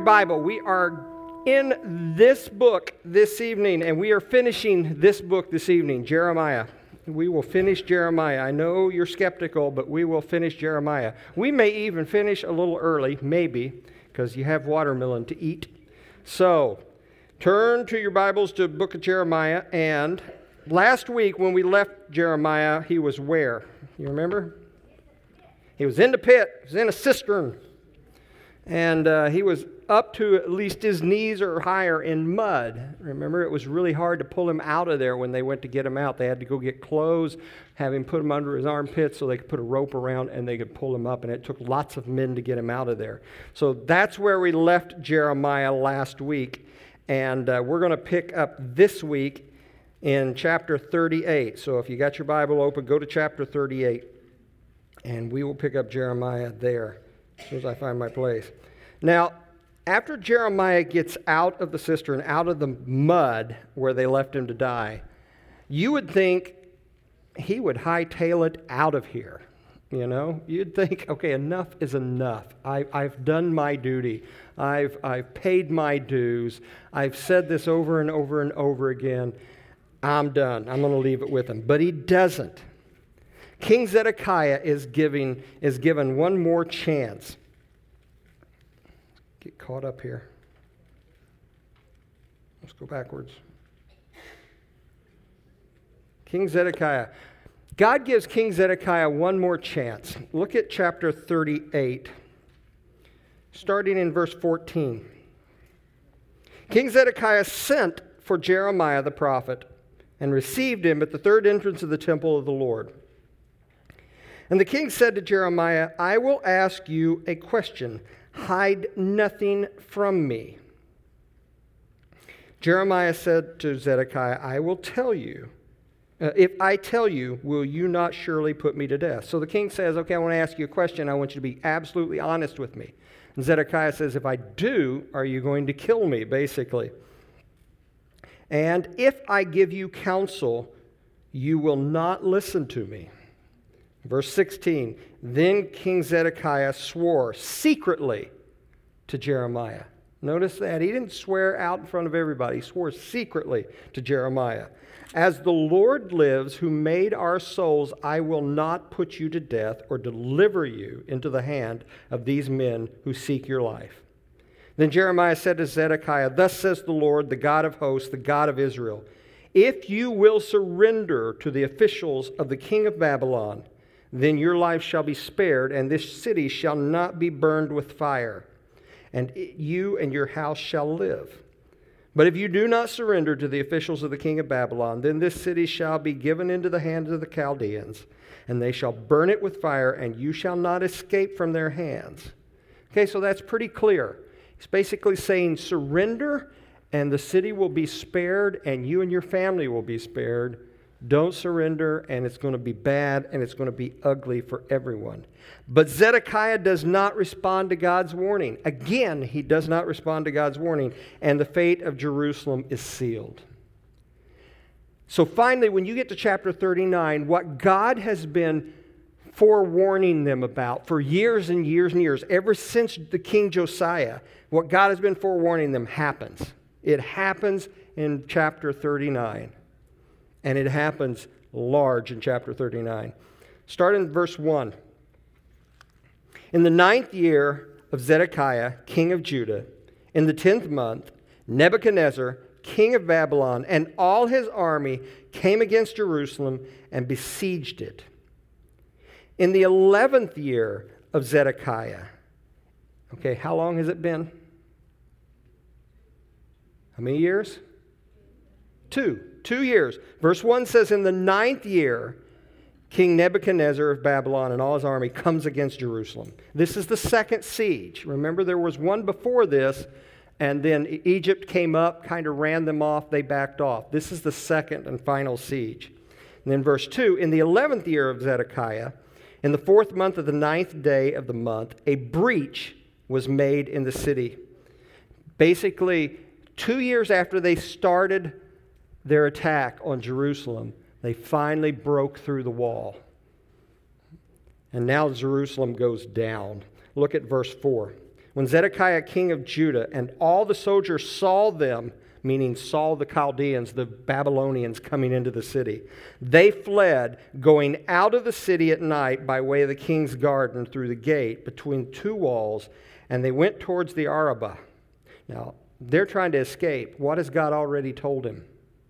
Bible, we are in this book this evening, and we are finishing this book this evening, Jeremiah. We will finish Jeremiah. I know you're skeptical, but we will finish Jeremiah. We may even finish a little early, maybe, because you have watermelon to eat. So, turn to your Bibles to the book of Jeremiah, and last week when we left Jeremiah, he was where? You remember? He was in the pit. He was in a cistern. And he was up to at least his knees or higher in mud. Remember, it was really hard to pull him out of there when they went to get him out. They had to go get clothes, have him put him under his armpits so they could put a rope around and they could pull him up. And it took lots of men to get him out of there. So that's where we left Jeremiah last week. And we're going to pick up this week in chapter 38. So if you got your Bible open, go to chapter 38. And we will pick up Jeremiah there as soon as I find my place. Now, after Jeremiah gets out of the cistern, out of the mud where they left him to die, you would think he would hightail it out of here. You know, you'd think, okay, enough is enough. I've done my duty. I've paid my dues. I've said this over and over and over again. I'm done. I'm going to leave it with him. But he doesn't. King Zedekiah is given one more chance. Get caught up here. Let's go backwards. King Zedekiah. God gives King Zedekiah one more chance. Look at chapter 38, starting in verse 14. King Zedekiah sent for Jeremiah the prophet and received him at the third entrance of the temple of the Lord. And the king said to Jeremiah, I will ask you a question. Hide nothing from me. Jeremiah said to Zedekiah, I will tell you. If I tell you, will you not surely put me to death? So the king says, okay, I want to ask you a question. I want you to be absolutely honest with me. And Zedekiah says, if I do, are you going to kill me, basically? And if I give you counsel, you will not listen to me. Verse 16, then King Zedekiah swore secretly to Jeremiah. Notice that. He didn't swear out in front of everybody. He swore secretly to Jeremiah. As the Lord lives, who made our souls, I will not put you to death or deliver you into the hand of these men who seek your life. Then Jeremiah said to Zedekiah, thus says the Lord, the God of hosts, the God of Israel, if you will surrender to the officials of the king of Babylon, then your life shall be spared, and this city shall not be burned with fire, and you and your house shall live. But if you do not surrender to the officials of the king of Babylon, then this city shall be given into the hands of the Chaldeans, and they shall burn it with fire, and you shall not escape from their hands. Okay, so that's pretty clear. He's basically saying surrender, and the city will be spared, and you and your family will be spared. Don't surrender, and it's going to be bad, and it's going to be ugly for everyone. But Zedekiah does not respond to God's warning. Again, he does not respond to God's warning, and the fate of Jerusalem is sealed. So finally, when you get to chapter 39, what God has been forewarning them about for years and years and years, ever since the King Josiah, what God has been forewarning them happens. It happens in chapter 39. And it happens large in chapter 39. Start in verse 1. In the 9th year of Zedekiah, king of Judah, in the 10th month, Nebuchadnezzar, king of Babylon, and all his army came against Jerusalem and besieged it. In the 11th year of Zedekiah, okay, how long has it been? How many years? 2 years. Verse 1 says, in the 9th year, King Nebuchadnezzar of Babylon and all his army comes against Jerusalem. This is the second siege. Remember, there was one before this, and then Egypt came up, kind of ran them off, they backed off. This is the second and final siege. And then verse 2, in the 11th year of Zedekiah, in the 4th month of the 9th day of the month, a breach was made in the city. Basically, 2 years after they started their attack on Jerusalem, they finally broke through the wall. And now Jerusalem goes down. Look at verse 4. When Zedekiah king of Judah and all the soldiers saw them, meaning saw the Chaldeans, the Babylonians coming into the city, they fled, going out of the city at night by way of the king's garden through the gate between two walls, and they went towards the Arabah. Now, they're trying to escape. What has God already told him?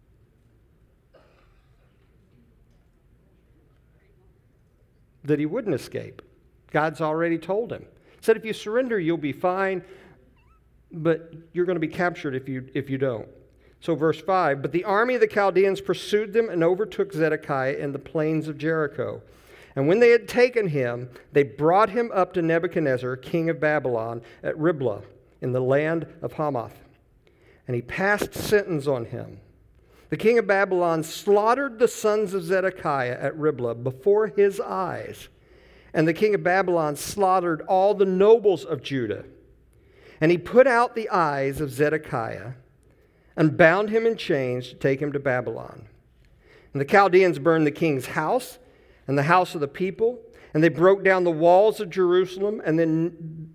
That he wouldn't escape. God's already told him. He said, if you surrender, you'll be fine, but you're going to be captured if you don't. So verse 5, but the army of the Chaldeans pursued them and overtook Zedekiah in the plains of Jericho. And when they had taken him, they brought him up to Nebuchadnezzar, king of Babylon, at Riblah, in the land of Hamath. And he passed sentence on him. The king of Babylon slaughtered the sons of Zedekiah at Riblah before his eyes. And the king of Babylon slaughtered all the nobles of Judah. And he put out the eyes of Zedekiah and bound him in chains to take him to Babylon. And the Chaldeans burned the king's house and the house of the people, and they broke down the walls of Jerusalem. And then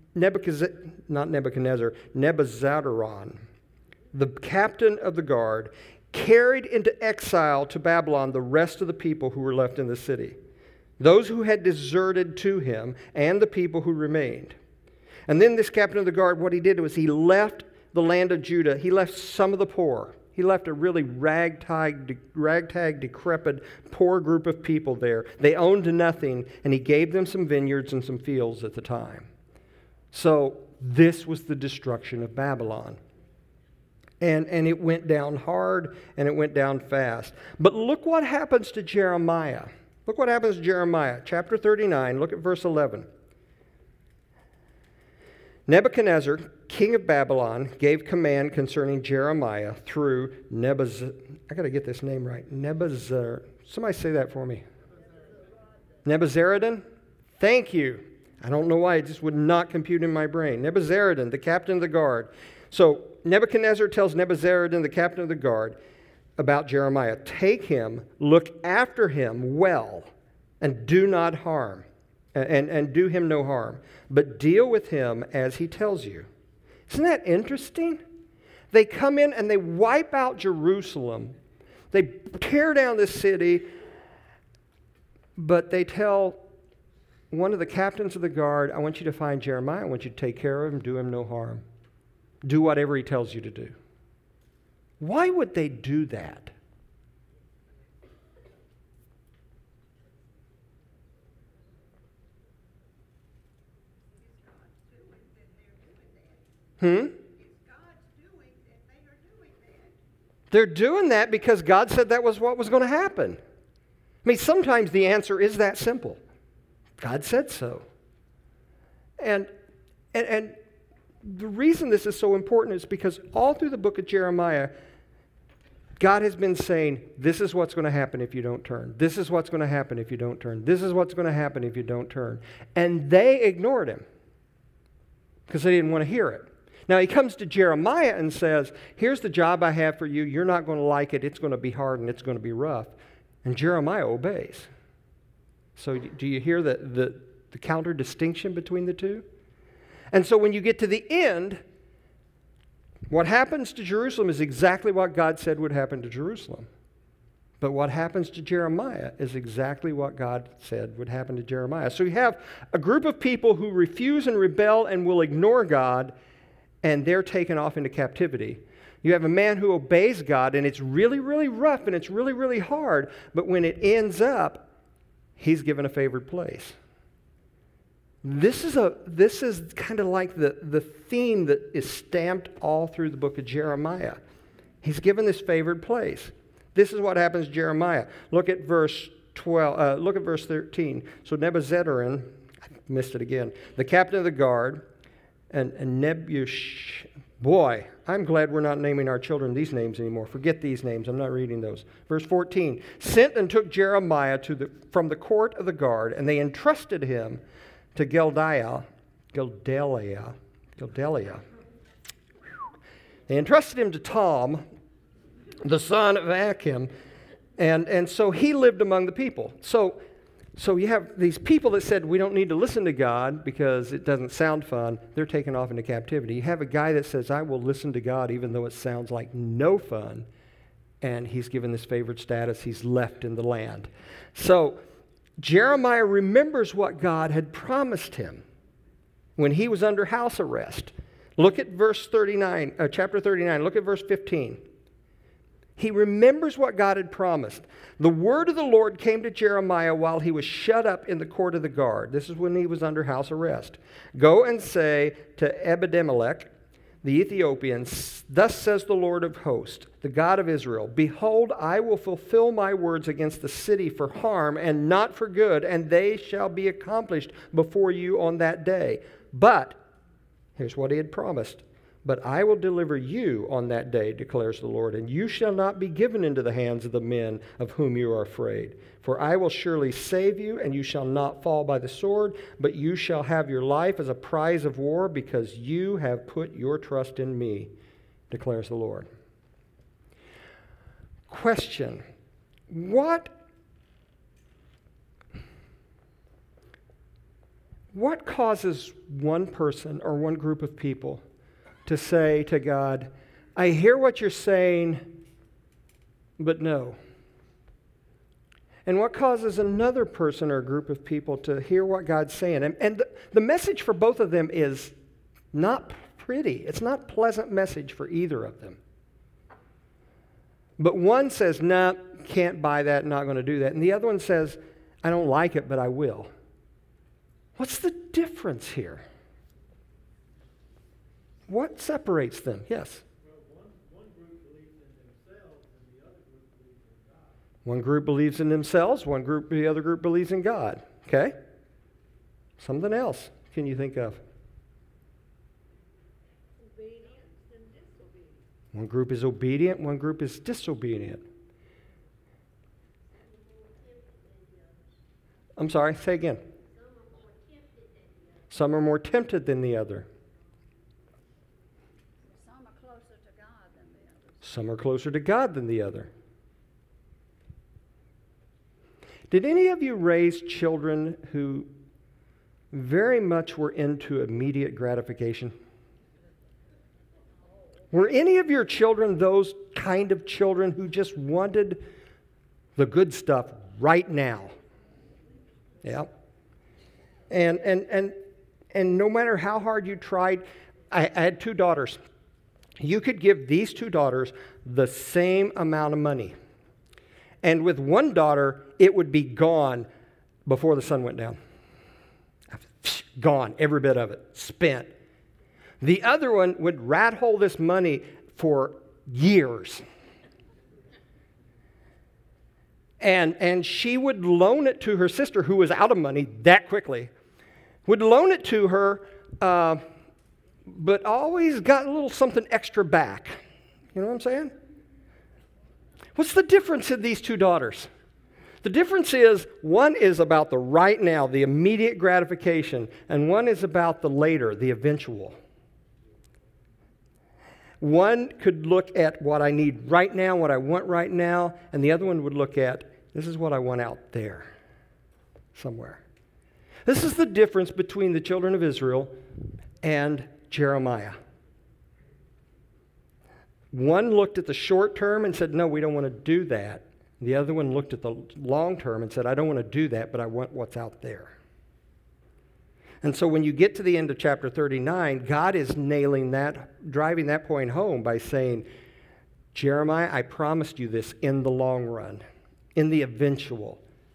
Nebuzaradan, the captain of the guard, carried into exile to Babylon the rest of the people who were left in the city, those who had deserted to him and the people who remained. And then this captain of the guard, what he did was he left the land of Judah. He left some of the poor. He left a really ragtag, decrepit, poor group of people there. They owned nothing, and he gave them some vineyards and some fields at the time. So this was the destruction of Babylon. And it went down hard, and it went down fast. But look what happens to Jeremiah. Look what happens to Jeremiah. Chapter 39, look at verse 11. Nebuchadnezzar, king of Babylon, gave command concerning Jeremiah through I got to get this name right. Somebody say that for me. Nebuzaradan? Thank you. I don't know why, it just would not compute in my brain. Nebuzaradan, the captain of the guard. So Nebuchadnezzar tells Nebuzaradan, the captain of the guard, about Jeremiah. Take him, look after him well, and do not harm. And do him no harm, but deal with him as he tells you. Isn't that interesting? They come in and they wipe out Jerusalem. They tear down the city, but they tell one of the captains of the guard, I want you to find Jeremiah. I want you to take care of him, do him no harm. Do whatever he tells you to do. Why would they do that? They're doing that because God said that was what was going to happen. I mean, sometimes the answer is that simple. God said so. And the reason this is so important is because all through the book of Jeremiah, God has been saying, this is what's going to happen if you don't turn. This is what's going to happen if you don't turn. This is what's going to happen if you don't turn. And they ignored him because they didn't want to hear it. Now he comes to Jeremiah and says, here's the job I have for you. You're not going to like it. It's going to be hard and it's going to be rough. And Jeremiah obeys. So do you hear the counter distinction between the two? And so when you get to the end, what happens to Jerusalem is exactly what God said would happen to Jerusalem. But what happens to Jeremiah is exactly what God said would happen to Jeremiah. So you have a group of people who refuse and rebel and will ignore God, and they're taken off into captivity. You have a man who obeys God, and it's really, really rough, and it's really, really hard. But when it ends up, he's given a favored place. This is kind of like the theme that is stamped all through the book of Jeremiah. He's given this favored place. This is what happens to Jeremiah. Look at verse 12. Look at verse 13. So Nebuzaradan, I missed it again, the captain of the guard, and boy, I'm glad we're not naming our children these names anymore. Forget these names. I'm not reading those. Verse 14, sent and took Jeremiah from the court of the guard, and they entrusted him to Gedaliah. They entrusted him to Tom, the son of Achim, and so he lived among the people. So So you have these people that said we don't need to listen to God because it doesn't sound fun. They're taken off into captivity. You have a guy that says, I will listen to God even though it sounds like no fun. And he's given this favored status. He's left in the land. So Jeremiah remembers what God had promised him when he was under house arrest. Look at verse 39, chapter 39. Look at verse 15. He remembers what God had promised. The word of the Lord came to Jeremiah while he was shut up in the court of the guard. This is when he was under house arrest. Go and say to Ebed-Melech, the Ethiopian, thus says the Lord of hosts, the God of Israel, behold, I will fulfill my words against the city for harm and not for good, and they shall be accomplished before you on that day. But, here's what he had promised, but I will deliver you on that day, declares the Lord, and you shall not be given into the hands of the men of whom you are afraid. For I will surely save you, and you shall not fall by the sword, but you shall have your life as a prize of war, because you have put your trust in me, declares the Lord. Question: What causes one person or one group of people to say to God, I hear what you're saying, but no? And what causes another person or group of people to hear what God's saying? And the message for both of them is not pretty. It's not a pleasant message for either of them. But one says, nah, can't buy that, not going to do that. And the other one says, I don't like it, but I will. What's the difference here? What separates them? Yes? One group believes in themselves, the other group believes in God. Okay? Something else can you think of? Obedience and disobedience. One group is obedient, one group is disobedient. I'm sorry, say again. Some are more tempted than the other. Some are closer to God than the others. Some are closer to God than the other. Did any of you raise children who very much were into immediate gratification? Were any of your children those kind of children who just wanted the good stuff right now? Yeah. And no matter how hard you tried, I had two daughters. You could give these two daughters the same amount of money. And with one daughter, it would be gone before the sun went down. Gone, every bit of it, spent. The other one would rat hole this money for years. And she would loan it to her sister, who was out of money that quickly, would loan it to her, but always got a little something extra back. You know what I'm saying? What's the difference in these two daughters? The difference is one is about the right now, the immediate gratification, and one is about the later, the eventual. One could look at what I need right now, what I want right now, and the other one would look at, this is what I want out there, somewhere. This is the difference between the children of Israel and Jeremiah. One looked at the short term and said, no, we don't want to do that. The other one looked at the long term and said, I don't want to do that, but I want what's out there. And so when you get to the end of chapter 39, God is nailing that, driving that point home by saying, Jeremiah, I promised you this in the long run, in the eventual.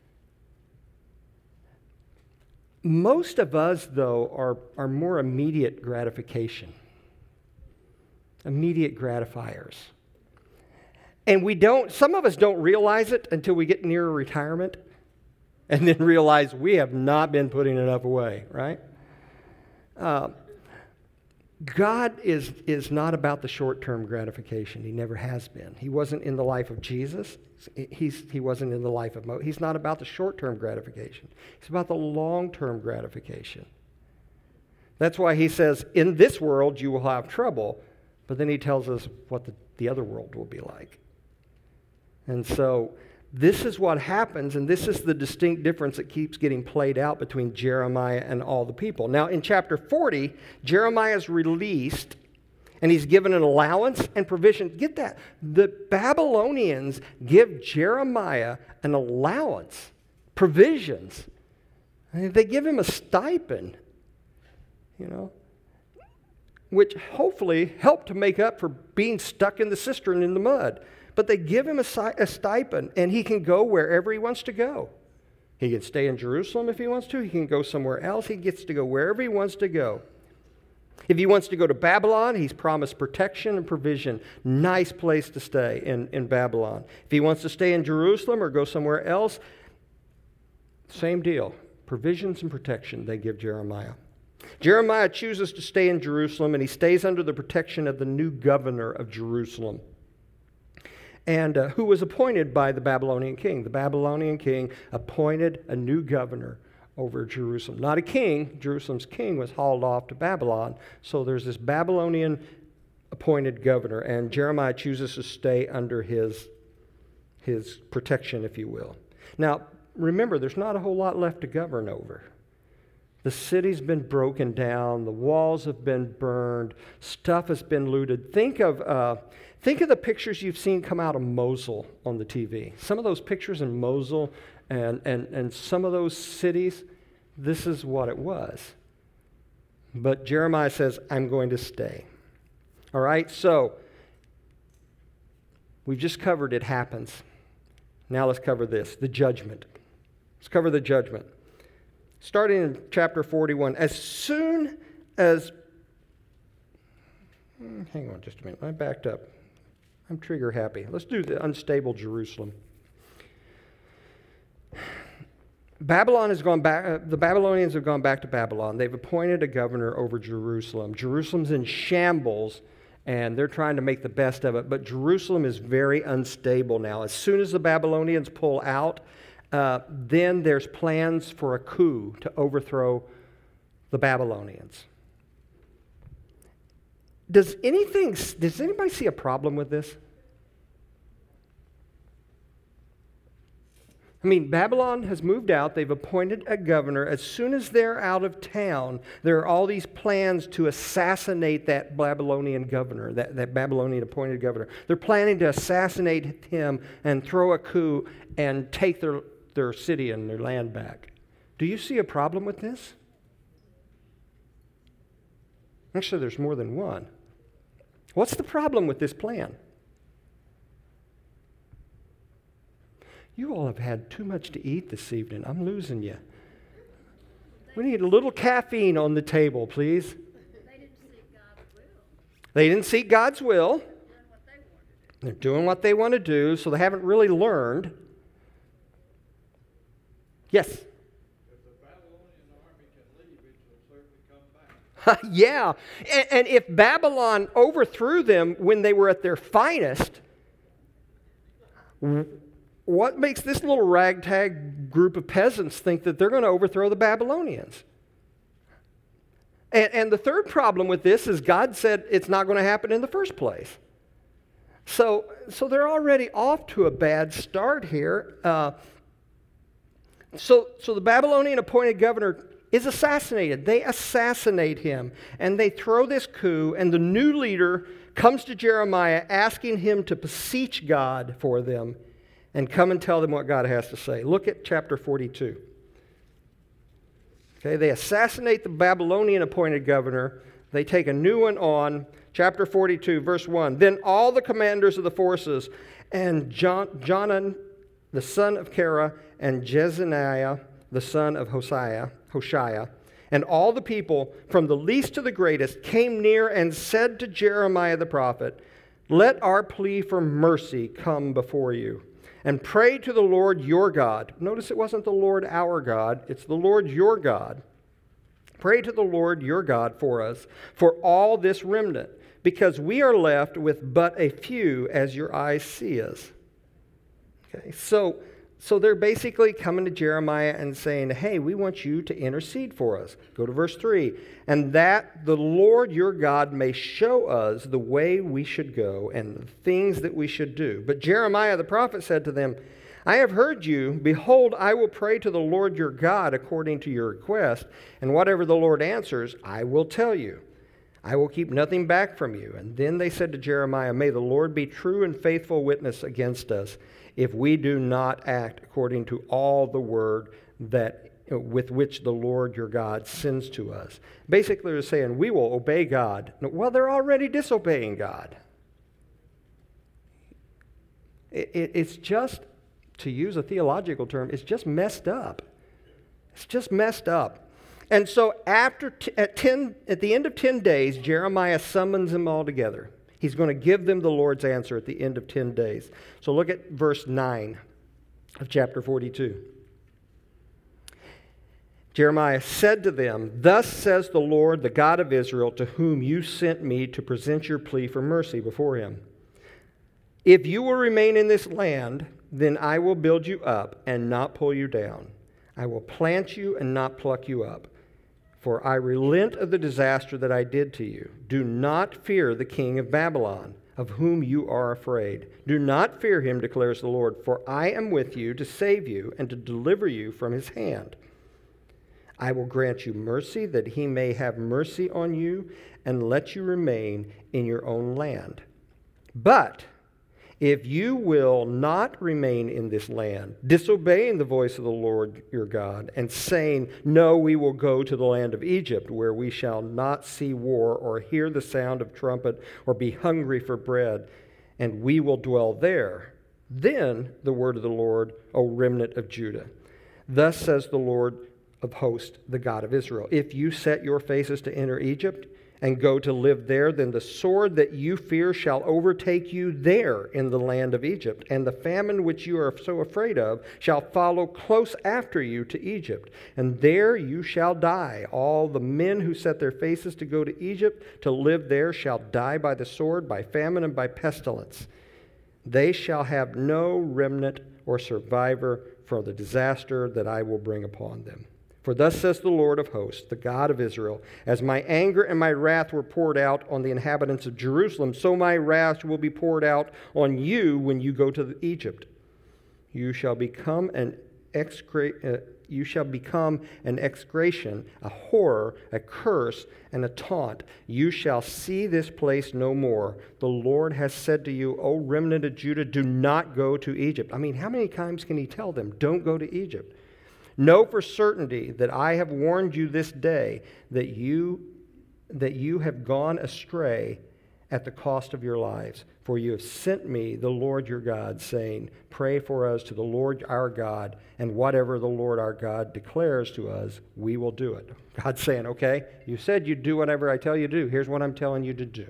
Most of us, though, are more immediate gratification. Immediate gratifiers. And some of us don't realize it until we get near retirement and then realize we have not been putting enough away, right? God is not about the short-term gratification. He never has been. He wasn't in the life of Jesus. He wasn't in the life of Moses. He's not about the short-term gratification. He's about the long-term gratification. That's why he says, in this world you will have trouble, but then he tells us what the other world will be like. And so this is what happens, and this is the distinct difference that keeps getting played out between Jeremiah and all the people. Now, in chapter 40, Jeremiah is released, and he's given an allowance and provision. Get that. The Babylonians give Jeremiah an allowance, provisions. They give him a stipend, which hopefully helped to make up for being stuck in the cistern in the mud. But they give him a stipend, and he can go wherever he wants to go. He can stay in Jerusalem if he wants to. He can go somewhere else. He gets to go wherever he wants to go. If he wants to go to Babylon, he's promised protection and provision. Nice place to stay in Babylon. If he wants to stay in Jerusalem or go somewhere else, same deal. Provisions and protection they give Jeremiah. Jeremiah chooses to stay in Jerusalem, and he stays under the protection of the new governor of Jerusalem, and who was appointed by the Babylonian king. The Babylonian king appointed a new governor over Jerusalem. Not a king. Jerusalem's king was hauled off to Babylon. So there's this Babylonian appointed governor, and Jeremiah chooses to stay under his protection, if you will. Now, remember, there's not a whole lot left to govern over. The city's been broken down. The walls have been burned. Stuff has been looted. Think of the pictures you've seen come out of Mosul on the TV. Some of those pictures in Mosul and some of those cities, this is what it was. But Jeremiah says, I'm going to stay. All right, so we've just covered it happens. Now let's cover this, the judgment. Let's cover the judgment. Starting in chapter 41, as soon as... Hang on just a minute. I backed up. I'm trigger happy. Let's do the unstable Jerusalem. Babylon has gone back. The Babylonians have gone back to Babylon. They've appointed a governor over Jerusalem. Jerusalem's in shambles, and they're trying to make the best of it. But Jerusalem is very unstable now. As soon as the Babylonians pull out, then there's plans for a coup to overthrow the Babylonians. Does anybody see a problem with this? I mean, Babylon has moved out. They've appointed a governor. As soon as they're out of town, there are all these plans to assassinate that Babylonian governor, that Babylonian appointed governor. They're planning to assassinate him and throw a coup and take their city and their land back. Do you see a problem with this? Actually, there's more than one. What's the problem with this plan? You all have had too much to eat this evening. I'm losing you. We need a little caffeine on the table, please. They didn't seek God's will. They didn't seek God's will. They're doing They're doing what what they want to do. they want to do, so they haven't really learned. Yes? If the Babylonian army can leave, it will certainly come back. Yeah. And if Babylon overthrew them when they were at their finest, what makes this little ragtag group of peasants think that they're going to overthrow the Babylonians? And the third problem with this is God said it's not going to happen in the first place. So they're already off to a bad start here. So the Babylonian appointed governor is assassinated. They assassinate him, and they throw this coup, and the new leader comes to Jeremiah asking him to beseech God for them and come and tell them what God has to say. Look at chapter 42. Okay, they assassinate the Babylonian appointed governor. They take a new one on. Chapter 42, verse 1. Then all the commanders of the forces and Jonan, the son of Kara, and Jezaniah, the son of Hoshea, and all the people, from the least to the greatest, came near and said to Jeremiah the prophet, "Let our plea for mercy come before you, and pray to the Lord your God." Notice it wasn't the Lord our God, it's the Lord your God. Pray to the Lord your God for us, for all this remnant, because we are left with but a few, as your eyes see us. Okay, so they're basically coming to Jeremiah and saying, hey, we want you to intercede for us. Go to verse 3. And that the Lord your God may show us the way we should go and the things that we should do. But Jeremiah the prophet said to them, I have heard you. Behold, I will pray to the Lord your God according to your request, and whatever the Lord answers, I will tell you. I will keep nothing back from you. And then they said to Jeremiah, May the Lord be true and faithful witness against us, if we do not act according to all the word that with which the Lord your God sends to us. Basically, they're saying, we will obey God. Well, they're already disobeying God. It's just, to use a theological term, it's just messed up. It's just messed up. And so at the end of 10 days, Jeremiah summons them all together. He's going to give them the Lord's answer at the end of 10 days. So look at verse 9 of chapter 42. Jeremiah said to them, Thus says the Lord, the God of Israel, to whom you sent me to present your plea for mercy before him. If you will remain in this land, then I will build you up and not pull you down. I will plant you and not pluck you up. For I relent of the disaster that I did to you. Do not fear the king of Babylon, of whom you are afraid. Do not fear him, declares the Lord, for I am with you to save you and to deliver you from his hand. I will grant you mercy, that he may have mercy on you and let you remain in your own land. But if you will not remain in this land, disobeying the voice of the Lord your God, and saying, No, we will go to the land of Egypt, where we shall not see war or hear the sound of trumpet or be hungry for bread, and we will dwell there, then the word of the Lord, O remnant of Judah. Thus says the Lord of hosts, the God of Israel, if you set your faces to enter Egypt and go to live there, then the sword that you fear shall overtake you there in the land of Egypt, and the famine which you are so afraid of shall follow close after you to Egypt, and there you shall die. All the men who set their faces to go to Egypt to live there shall die by the sword, by famine, and by pestilence. They shall have no remnant or survivor for the disaster that I will bring upon them. For thus says the Lord of hosts, the God of Israel, as my anger and my wrath were poured out on the inhabitants of Jerusalem, so my wrath will be poured out on you when you go to Egypt. You shall become an execration, a horror, a curse, and a taunt. You shall see this place no more. The Lord has said to you, O remnant of Judah, do not go to Egypt. I mean, how many times can he tell them, don't go to Egypt? Know for certainty that I have warned you this day that you have gone astray at the cost of your lives. For you have sent me, the Lord your God, saying, Pray for us to the Lord our God, and whatever the Lord our God declares to us, we will do it. God's saying, okay, you said you'd do whatever I tell you to do. Here's what I'm telling you to do.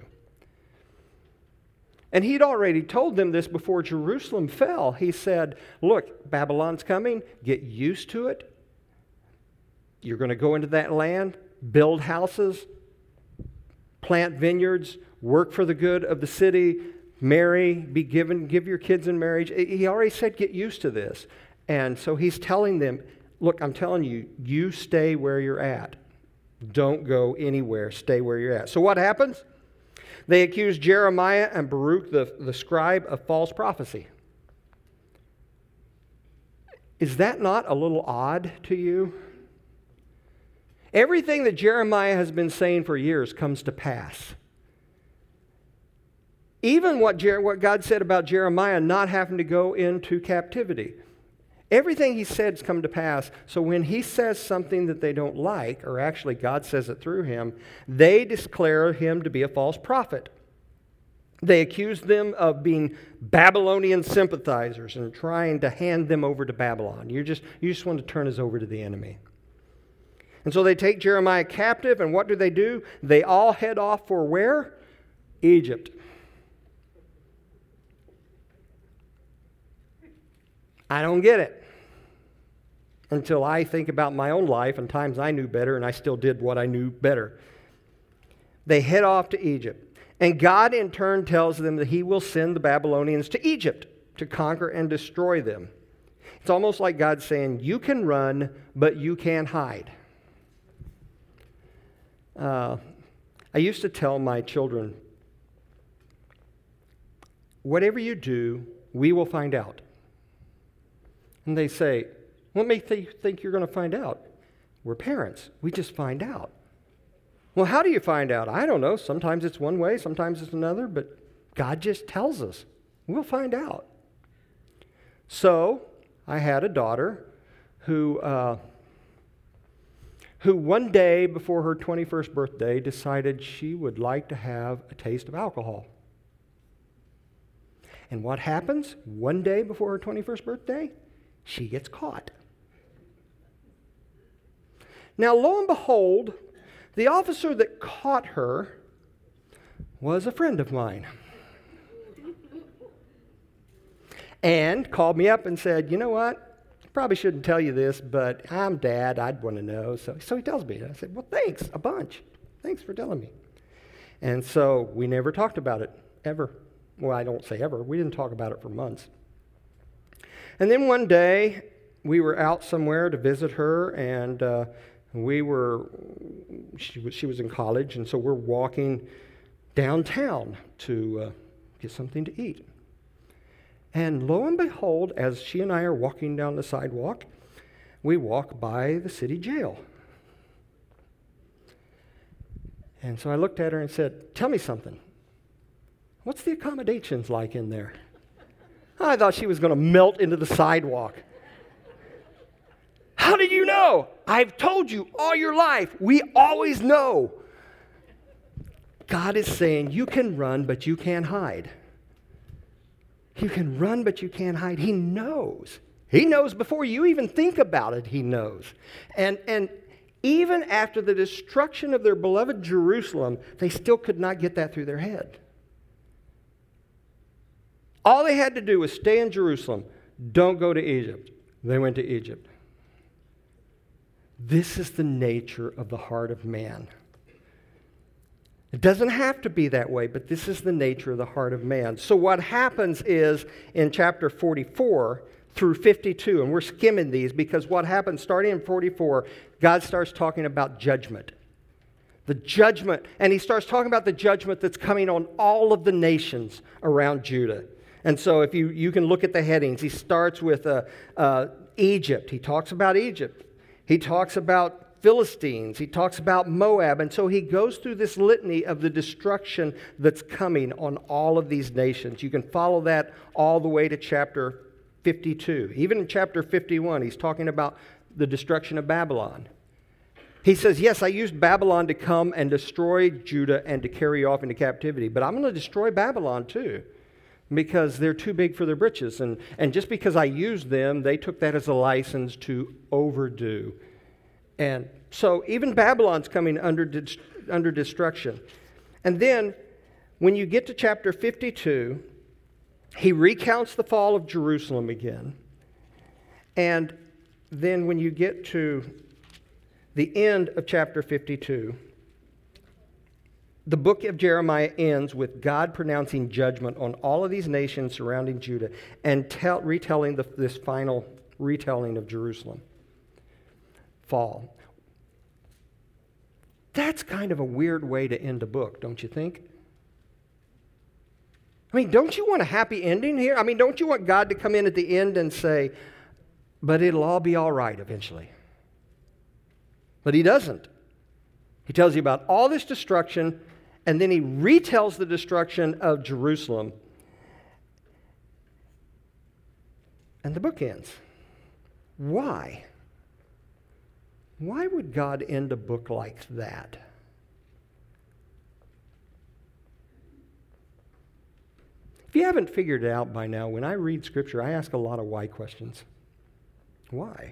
And he'd already told them this before Jerusalem fell. He said, look, Babylon's coming. Get used to it. You're going to go into that land, build houses, plant vineyards, work for the good of the city, marry, give your kids in marriage. He already said get used to this. And so he's telling them, look, I'm telling you, you stay where you're at. Don't go anywhere. Stay where you're at. So what happens? They accused Jeremiah and Baruch, the scribe, of false prophecy. Is that not a little odd to you? Everything that Jeremiah has been saying for years comes to pass. Even what God said about Jeremiah not having to go into captivity. Everything he said has come to pass. So when he says something that they don't like, or actually God says it through him, they declare him to be a false prophet. They accuse them of being Babylonian sympathizers and trying to hand them over to Babylon. You just want to turn us over to the enemy. And so they take Jeremiah captive, and what do? They all head off for where? Egypt. I don't get it until I think about my own life and times I knew better and I still did what I knew better. They head off to Egypt. And God in turn tells them that he will send the Babylonians to Egypt to conquer and destroy them. It's almost like God saying, you can run, but you can't hide. I used to tell my children, whatever you do, we will find out. And they say, what makes you think you're going to find out? We're parents. We just find out. Well, how do you find out? I don't know. Sometimes it's one way, sometimes it's another, but God just tells us. We'll find out. So I had a daughter who one day before her 21st birthday decided she would like to have a taste of alcohol. And what happens one day before her 21st birthday? She gets caught. Now, lo and behold, the officer that caught her was a friend of mine. And called me up and said, you know what? I probably shouldn't tell you this, but I'm Dad. I'd want to know. So he tells me. I said, well, thanks a bunch. Thanks for telling me. And so we never talked about it, ever. Well, I don't say ever. We didn't talk about it for months. And then one day, we were out somewhere to visit her, and she was in college, and so we're walking downtown to get something to eat. And lo and behold, as she and I are walking down the sidewalk, we walk by the city jail. And so I looked at her and said, tell me something. What's the accommodations like in there? I thought she was going to melt into the sidewalk. How did you know? I've told you all your life. We always know. God is saying you can run, but you can't hide. You can run, but you can't hide. He knows. He knows before you even think about it, he knows. And even after the destruction of their beloved Jerusalem, they still could not get that through their head. All they had to do was stay in Jerusalem. Don't go to Egypt. They went to Egypt. This is the nature of the heart of man. It doesn't have to be that way, but this is the nature of the heart of man. So what happens is in chapter 44 through 52, and we're skimming these because what happens starting in 44, God starts talking about judgment. The judgment, and he starts talking about the judgment that's coming on all of the nations around Judah. And so if you can look at the headings, he starts with Egypt. He talks about Egypt. He talks about Philistines. He talks about Moab. And so he goes through this litany of the destruction that's coming on all of these nations. You can follow that all the way to chapter 52. Even in chapter 51, he's talking about the destruction of Babylon. He says, yes, I used Babylon to come and destroy Judah and to carry off into captivity, but I'm going to destroy Babylon too, because they're too big for their britches. And just because I used them, they took that as a license to overdo. And so even Babylon's coming under destruction. And then when you get to chapter 52, he recounts the fall of Jerusalem again. And then when you get to the end of chapter 52, the book of Jeremiah ends with God pronouncing judgment on all of these nations surrounding Judah and retelling this final retelling of Jerusalem fall. That's kind of a weird way to end a book, don't you think? I mean, don't you want a happy ending here? I mean, don't you want God to come in at the end and say, but it'll all be all right eventually? But he doesn't. He tells you about all this destruction, and then he retells the destruction of Jerusalem. And the book ends. Why? Why would God end a book like that? If you haven't figured it out by now, when I read Scripture, I ask a lot of why questions. Why?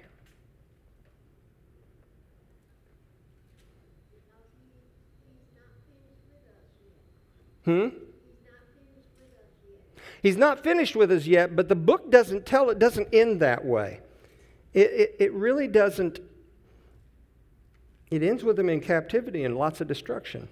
He's not finished with us yet, but the book doesn't end that way. It really doesn't. It ends with them in captivity and lots of destruction.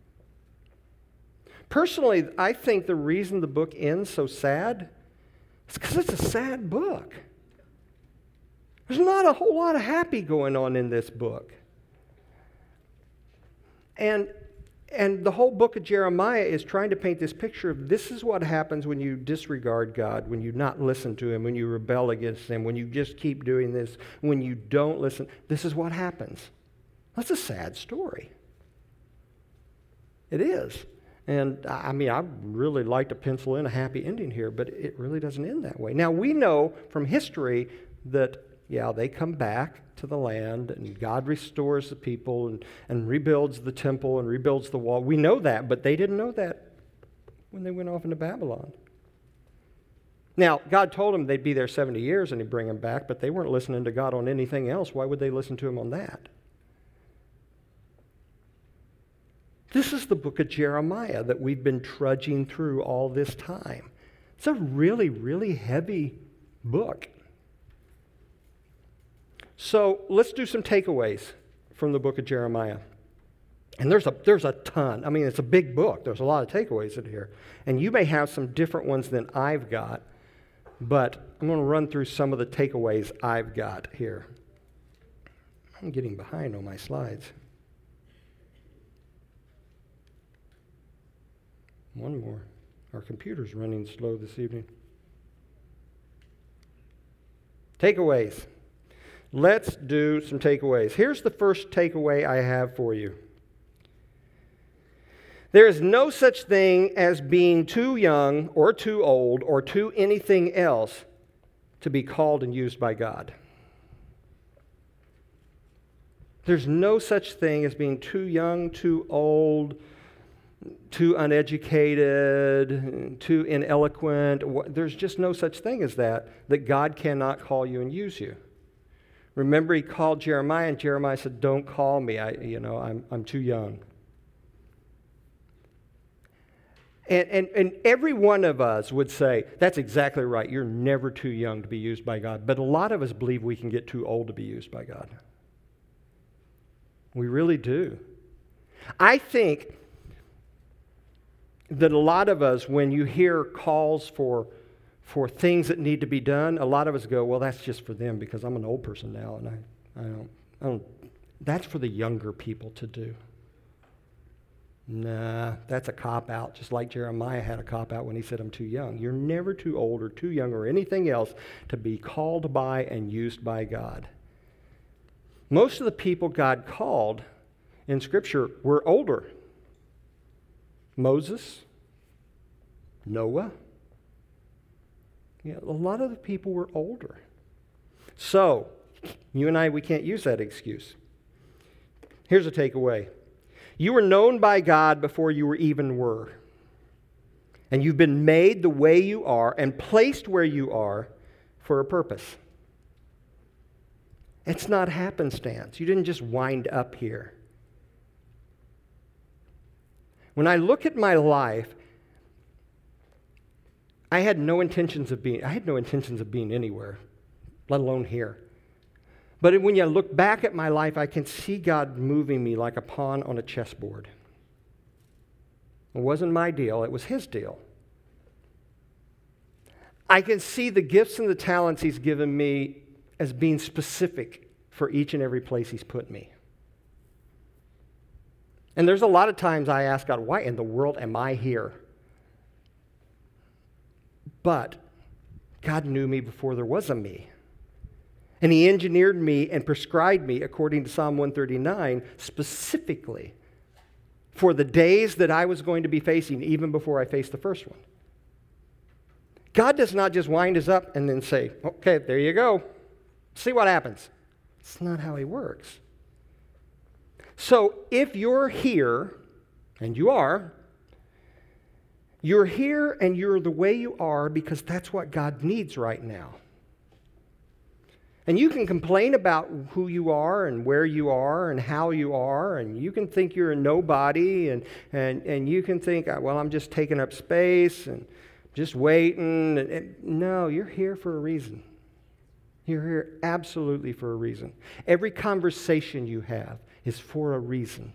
Personally, I think the reason the book ends so sad is because it's a sad book. There's not a whole lot of happy going on in this book. And And the whole book of Jeremiah is trying to paint this picture of this is what happens when you disregard God, when you not listen to Him, when you rebel against Him, when you just keep doing this, when you don't listen. This is what happens. That's a sad story. It is. And I mean, I'd really like to pencil in a happy ending here, but it really doesn't end that way. Now, we know from history that, yeah, they come back to the land and God restores the people and rebuilds the temple and rebuilds the wall. We know that, but they didn't know that when they went off into Babylon. Now, God told them they'd be there 70 years and He'd bring them back, but they weren't listening to God on anything else. Why would they listen to Him on that? This is the book of Jeremiah that we've been trudging through all this time. It's a really, really heavy book. So let's do some takeaways from the book of Jeremiah. And there's a ton. I mean, it's a big book. There's a lot of takeaways in here. And you may have some different ones than I've got, but I'm going to run through some of the takeaways I've got here. I'm getting behind on my slides. One more. Our computer's running slow this evening. Takeaways. Let's do some takeaways. Here's the first takeaway I have for you. There is no such thing as being too young or too old or too anything else to be called and used by God. There's no such thing as being too young, too old, too uneducated, too ineloquent. There's just no such thing as that God cannot call you and use you. Remember, He called Jeremiah, and Jeremiah said, "Don't call me. I'm too young." And every one of us would say, that's exactly right. You're never too young to be used by God. But a lot of us believe we can get too old to be used by God. We really do. I think that a lot of us, when you hear calls for things that need to be done, a lot of us go, well, that's just for them because I'm an old person now, and I don't. That's for the younger people to do. Nah, that's a cop-out, just like Jeremiah had a cop-out when he said, I'm too young. You're never too old or too young or anything else to be called by and used by God. Most of the people God called in Scripture were older. Moses, Noah. Yeah, a lot of the people were older. So, you and I, we can't use that excuse. Here's a takeaway. You were known by God before you even were. And you've been made the way you are and placed where you are for a purpose. It's not happenstance. You didn't just wind up here. When I look at my life, I had no intentions of being anywhere, let alone here. But when you look back at my life, I can see God moving me like a pawn on a chessboard. It wasn't my deal, it was His deal. I can see the gifts and the talents He's given me as being specific for each and every place He's put me. And there's a lot of times I ask God, why in the world am I here? But God knew me before there was a me. And He engineered me and prescribed me, according to Psalm 139, specifically for the days that I was going to be facing, even before I faced the first one. God does not just wind us up and then say, okay, there you go. See what happens. It's not how He works. So if you're here, and you are, you're here and you're the way you are because that's what God needs right now. And you can complain about who you are and where you are and how you are, and you can think you're a nobody, and you can think, well, I'm just taking up space and just waiting. And no, you're here for a reason. You're here absolutely for a reason. Every conversation you have is for a reason.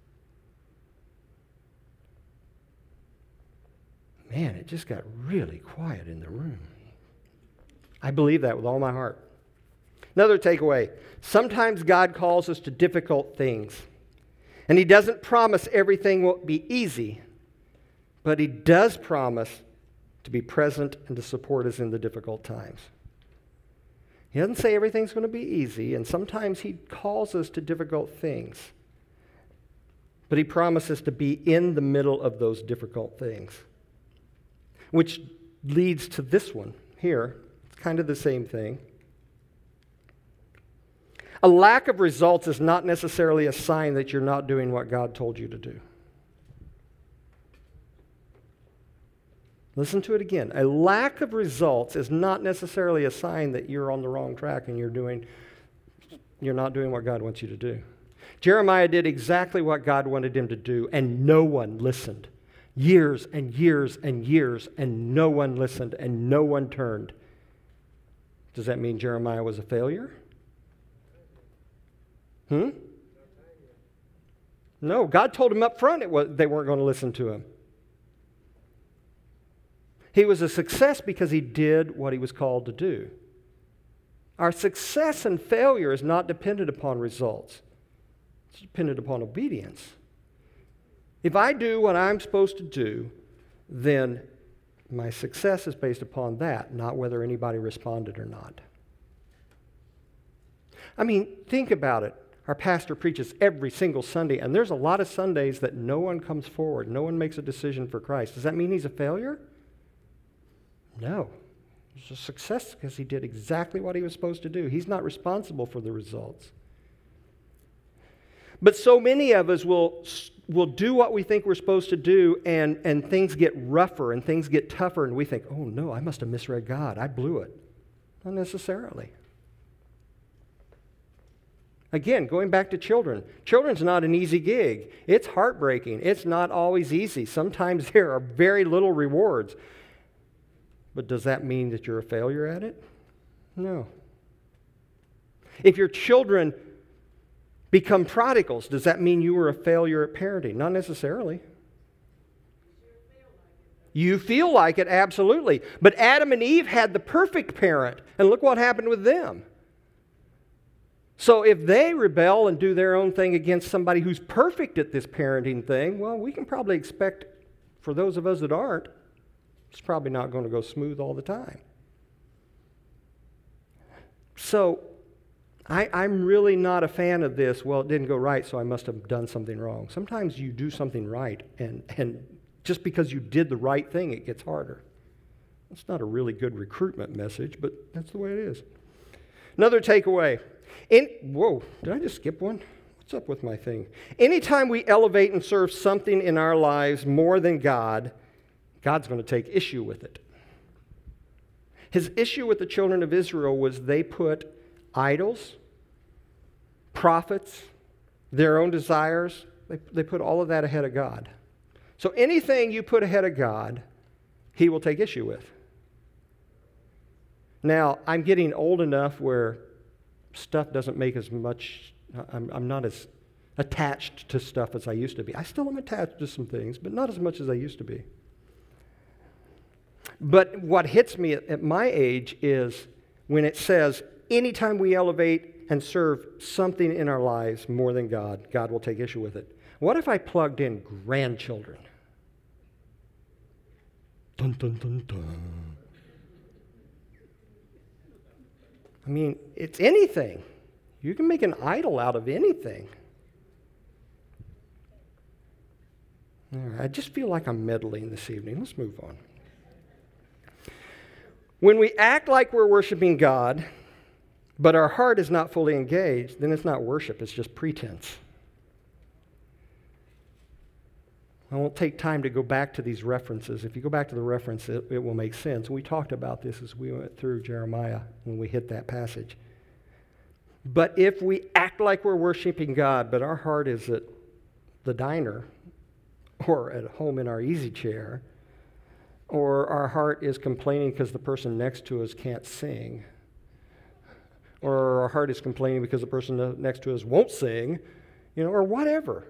Man, it just got really quiet in the room. I believe that with all my heart. Another takeaway. Sometimes God calls us to difficult things. And He doesn't promise everything will be easy, but He does promise to be present and to support us in the difficult times. He doesn't say everything's going to be easy, and sometimes He calls us to difficult things. But He promises to be in the middle of those difficult things. Which leads to this one here. It's kind of the same thing. A lack of results is not necessarily a sign that you're not doing what God told you to do. Listen to it again. A lack of results is not necessarily a sign that you're on the wrong track and you're not doing what God wants you to do. Jeremiah did exactly what God wanted him to do, and no one listened. Years and years and years, and no one listened, and no one turned. Does that mean Jeremiah was a failure? No, God told him up front they weren't going to listen to him. He was a success because he did what he was called to do. Our success and failure is not dependent upon results. It's dependent upon obedience. If I do what I'm supposed to do, then my success is based upon that, not whether anybody responded or not. I mean, think about it. Our pastor preaches every single Sunday, and there's a lot of Sundays that no one comes forward, no one makes a decision for Christ. Does that mean he's a failure? No. It's a success because he did exactly what he was supposed to do. He's not responsible for the results. But so many of us will do what we think we're supposed to do, and things get rougher and things get tougher, and we think, oh no, I must have misread God. I blew it. Not necessarily. Again, going back to children. Children's not an easy gig. It's heartbreaking. It's not always easy. Sometimes there are very little rewards. But does that mean that you're a failure at it? No. If your children become prodigals, does that mean you were a failure at parenting? Not necessarily. You feel like it, absolutely. But Adam and Eve had the perfect parent, and look what happened with them. So if they rebel and do their own thing against somebody who's perfect at this parenting thing, well, we can probably expect, for those of us that aren't, it's probably not going to go smooth all the time. So I'm really not a fan of this, well, it didn't go right, so I must have done something wrong. Sometimes you do something right, and just because you did the right thing, it gets harder. It's not a really good recruitment message, but that's the way it is. Another takeaway. Whoa, did I just skip one? What's up with my thing? Anytime we elevate and serve something in our lives more than God, God's going to take issue with it. His issue with the children of Israel was they put idols, prophets, their own desires, they put all of that ahead of God. So anything you put ahead of God, He will take issue with. Now, I'm getting old enough where stuff doesn't make as much, I'm not as attached to stuff as I used to be. I still am attached to some things, but not as much as I used to be. But what hits me at my age is when it says, anytime we elevate and serve something in our lives more than God, God will take issue with it. What if I plugged in grandchildren? Dun, dun, dun, dun. I mean, it's anything. You can make an idol out of anything. All right, I just feel like I'm meddling this evening. Let's move on. When we act like we're worshiping God, but our heart is not fully engaged, then it's not worship, it's just pretense. I won't take time to go back to these references. If you go back to the reference, it will make sense. We talked about this as we went through Jeremiah when we hit that passage. But if we act like we're worshiping God, but our heart is at the diner or at home in our easy chair, or our heart is complaining because the person next to us can't sing, or our heart is complaining because the person next to us won't sing, or whatever,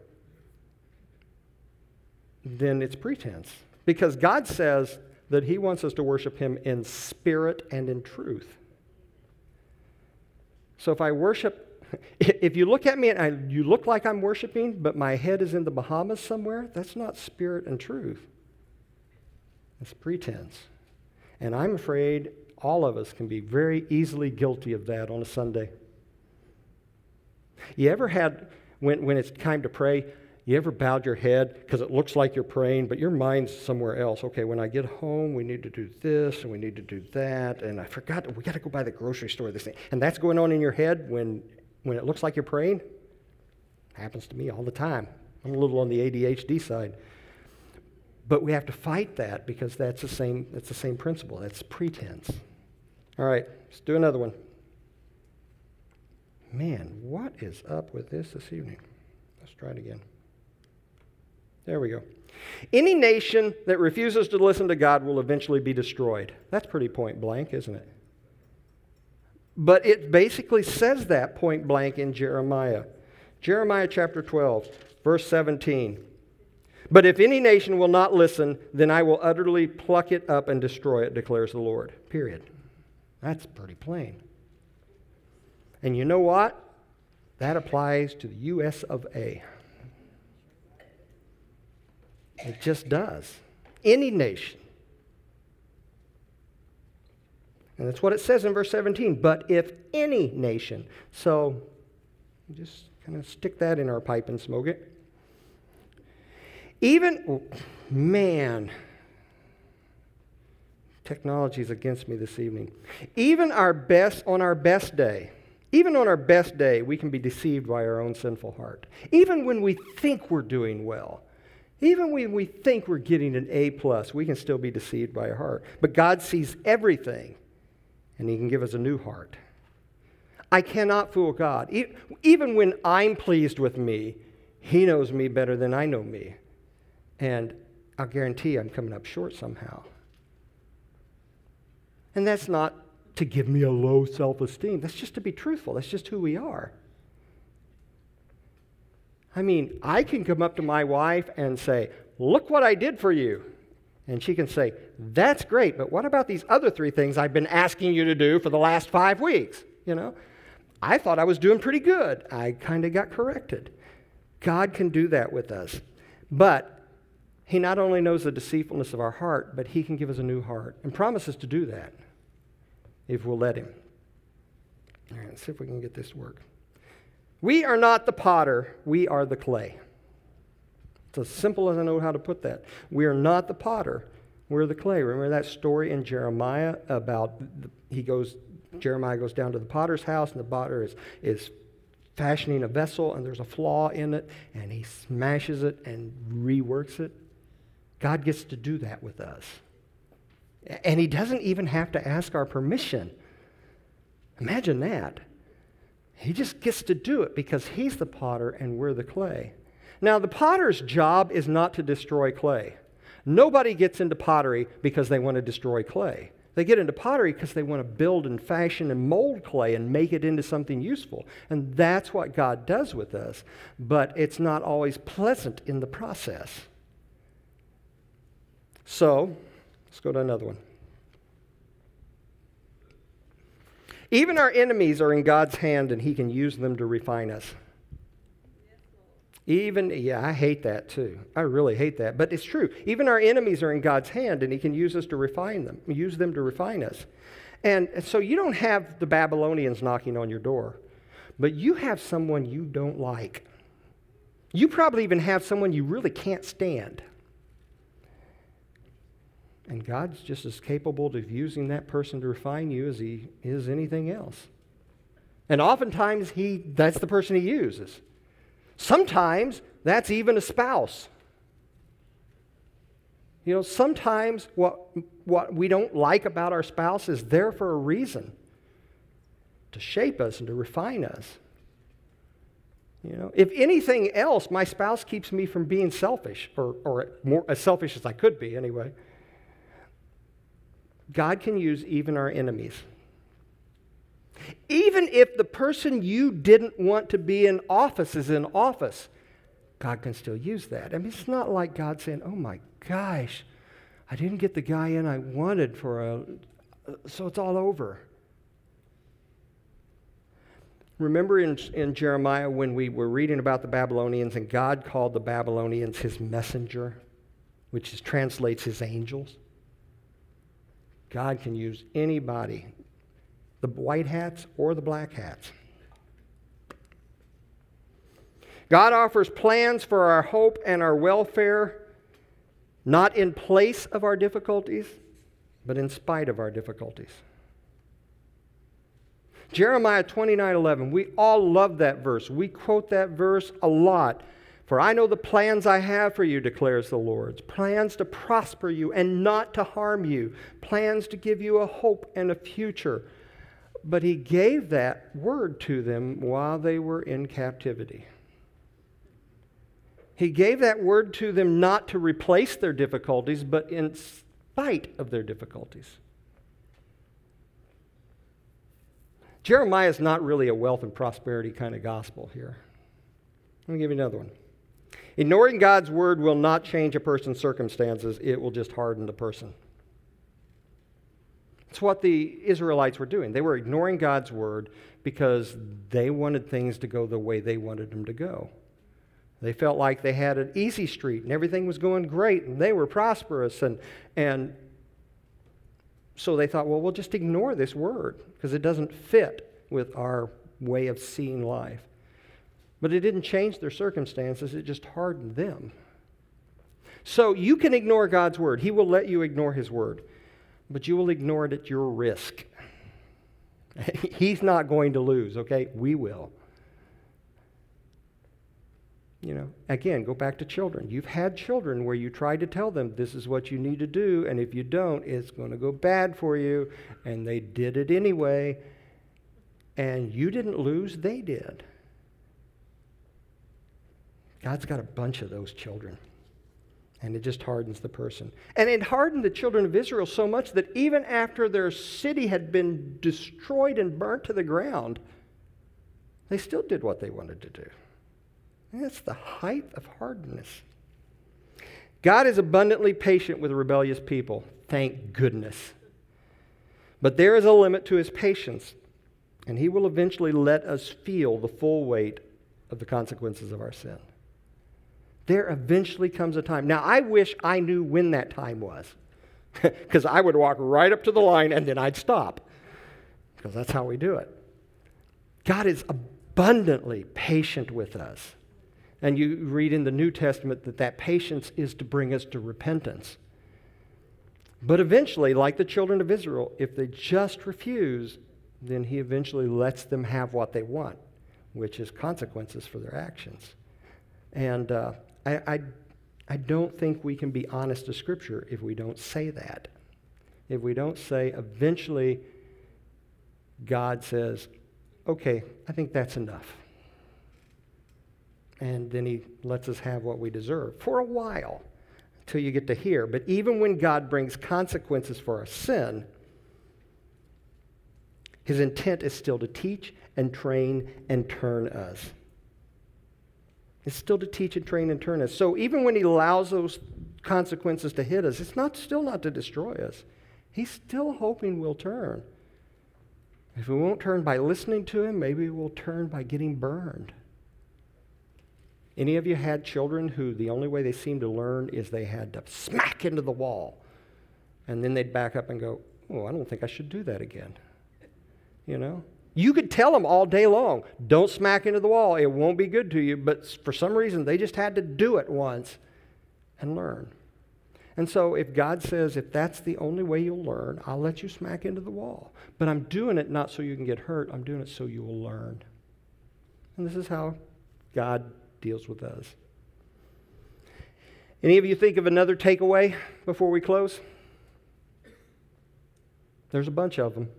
then it's pretense. Because God says that He wants us to worship Him in spirit and in truth. So if I worship If you look at me and you look like I'm worshiping, but my head is in the Bahamas somewhere, that's not spirit and truth. It's pretense. And I'm afraid all of us can be very easily guilty of that on a Sunday. You ever had, when it's time to pray, you ever bowed your head because it looks like you're praying, but your mind's somewhere else? Okay, when I get home, we need to do this, and we need to do that, and I forgot, we got to go by the grocery store, this thing. And that's going on in your head when it looks like you're praying? Happens to me all the time. I'm a little on the ADHD side. But we have to fight that because that's the same principle. That's pretense. All right, let's do another one. Man, what is up with this evening? Let's try it again. There we go. Any nation that refuses to listen to God will eventually be destroyed. That's pretty point blank, isn't it? But it basically says that point blank in Jeremiah. Jeremiah chapter 12, verse 17. But if any nation will not listen, then I will utterly pluck it up and destroy it, declares the Lord. Period. That's pretty plain. And you know what? That applies to the U.S. of A. It just does. Any nation. And that's what it says in verse 17. But if any nation. So just kind of stick that in our pipe and smoke it. Technology is against me this evening. Even on our best day, we can be deceived by our own sinful heart. Even when we think we're doing well, even when we think we're getting an A+, we can still be deceived by our heart. But God sees everything, and He can give us a new heart. I cannot fool God. Even when I'm pleased with me, He knows me better than I know me. And I'll guarantee I'm coming up short somehow. And that's not to give me a low self-esteem. That's just to be truthful. That's just who we are. I mean, I can come up to my wife and say, look what I did for you. And she can say, that's great, but what about these other 3 things I've been asking you to do for the last 5 weeks? You know, I thought I was doing pretty good. I kind of got corrected. God can do that with us. But He not only knows the deceitfulness of our heart, but He can give us a new heart and promises to do that if we'll let Him. All right, let's see if we can get this to work. We are not the potter, we are the clay. It's as simple as I know how to put that. We are not the potter, we're the clay. Remember that story in Jeremiah about Jeremiah goes down to the potter's house, and the potter is fashioning a vessel, and there's a flaw in it, and he smashes it and reworks it. God gets to do that with us. And He doesn't even have to ask our permission. Imagine that. He just gets to do it because He's the potter and we're the clay. Now, the potter's job is not to destroy clay. Nobody gets into pottery because they want to destroy clay. They get into pottery because they want to build and fashion and mold clay and make it into something useful. And that's what God does with us. But it's not always pleasant in the process. So, let's go to another one. Even our enemies are in God's hand, and He can use them to refine us. I hate that too. I really hate that. But it's true. Even our enemies are in God's hand, and He can use them to refine us. And so you don't have the Babylonians knocking on your door, but you have someone you don't like. You probably even have someone you really can't stand. And God's just as capable of using that person to refine you as He is anything else. And oftentimes, that's the person He uses. Sometimes, that's even a spouse. You know, sometimes what we don't like about our spouse is there for a reason. To shape us and to refine us. You know, if anything else, my spouse keeps me from being selfish, or more as selfish as I could be anyway. God can use even our enemies. Even if the person you didn't want to be in office is in office, God can still use that. I mean, it's not like God saying, oh my gosh, I didn't get the guy in I wanted so it's all over. Remember in Jeremiah when we were reading about the Babylonians and God called the Babylonians his messenger, which translates his angels? God can use anybody, the white hats or the black hats. God offers plans for our hope and our welfare, not in place of our difficulties, but in spite of our difficulties. Jeremiah 29:11, we all love that verse. We quote that verse a lot. For I know the plans I have for you, declares the Lord. Plans to prosper you and not to harm you. Plans to give you a hope and a future. But he gave that word to them while they were in captivity. He gave that word to them not to replace their difficulties, but in spite of their difficulties. Jeremiah is not really a wealth and prosperity kind of gospel here. Let me give you another one. Ignoring God's word will not change a person's circumstances. It will just harden the person. It's what the Israelites were doing. They were ignoring God's word because they wanted things to go the way they wanted them to go. They felt like they had an easy street and everything was going great and they were prosperous. And so they thought, well, we'll just ignore this word because it doesn't fit with our way of seeing life. But it didn't change their circumstances. It just hardened them. So you can ignore God's word. He will let you ignore his word. But you will ignore it at your risk. He's not going to lose, okay? We will. Again, go back to children. You've had children where you tried to tell them this is what you need to do, and if you don't, it's going to go bad for you. And they did it anyway. And you didn't lose, they did. God's got a bunch of those children. And it just hardens the person. And it hardened the children of Israel so much that even after their city had been destroyed and burnt to the ground, they still did what they wanted to do. And that's the height of hardness. God is abundantly patient with rebellious people. Thank goodness. But there is a limit to his patience. And he will eventually let us feel the full weight of the consequences of our sin. There eventually comes a time. Now, I wish I knew when that time was. Because I would walk right up to the line and then I'd stop. Because that's how we do it. God is abundantly patient with us. And you read in the New Testament that patience is to bring us to repentance. But eventually, like the children of Israel, if they just refuse, then he eventually lets them have what they want, which is consequences for their actions. And I don't think we can be honest to Scripture if we don't say that. If we don't say, eventually, God says, okay, I think that's enough. And then he lets us have what we deserve for a while until you get to here. But even when God brings consequences for our sin, his intent is still to teach and train and turn us. It's still to teach and train and turn us. So even when he allows those consequences to hit us, it's still not to destroy us. He's still hoping we'll turn. If we won't turn by listening to him, maybe we'll turn by getting burned. Any of you had children who the only way they seemed to learn is they had to smack into the wall? And then they'd back up and go, oh, I don't think I should do that again. You could tell them all day long, don't smack into the wall. It won't be good to you. But for some reason, they just had to do it once and learn. And so if God says, if that's the only way you'll learn, I'll let you smack into the wall. But I'm doing it not so you can get hurt. I'm doing it so you will learn. And this is how God deals with us. Any of you think of another takeaway before we close? There's a bunch of them.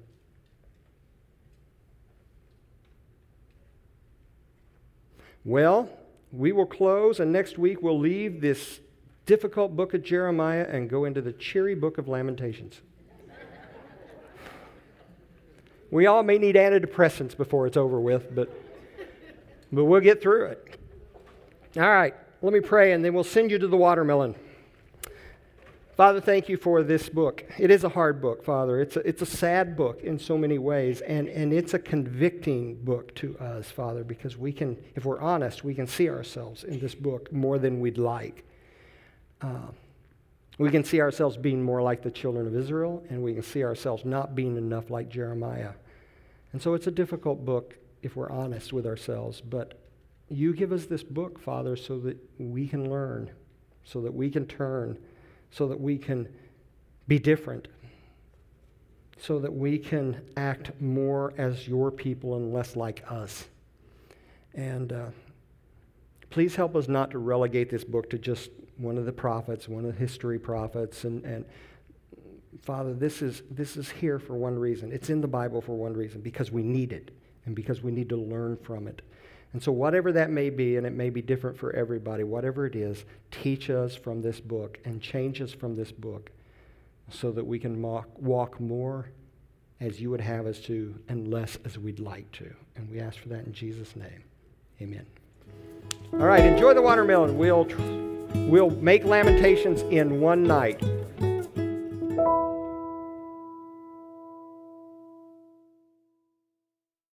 Well, we will close, and next week we'll leave this difficult book of Jeremiah and go into the cheery book of Lamentations. We all may need antidepressants before it's over with, but we'll get through it. All right, let me pray, and then we'll send you to the watermelon. Father, thank you for this book. It is a hard book, Father. It's a sad book in so many ways, and it's a convicting book to us, Father, because we can, if we're honest, we can see ourselves in this book more than we'd like. We can see ourselves being more like the children of Israel, and we can see ourselves not being enough like Jeremiah. And so it's a difficult book if we're honest with ourselves, but you give us this book, Father, so that we can learn, so that we can turn, so that we can be different, so that we can act more as your people and less like us. And please help us not to relegate this book to just one of the prophets, one of the history prophets. And Father, this is here for one reason. It's in the Bible for one reason, because we need it and because we need to learn from it. And so whatever that may be, and it may be different for everybody, whatever it is, teach us from this book and change us from this book so that we can walk more as you would have us to and less as we'd like to. And we ask for that in Jesus' name. Amen. All right, enjoy the watermelon. We'll make Lamentations in one night.